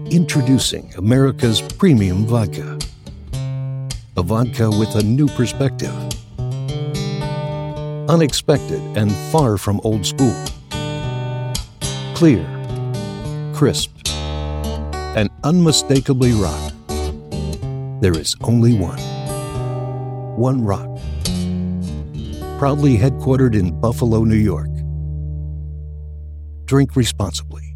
Introducing America's premium vodka. A vodka with a new perspective. Unexpected and far from old school. Clear, crisp, and unmistakably rock. There is only one. One Rock. Proudly headquartered in Buffalo, New York. Drink responsibly.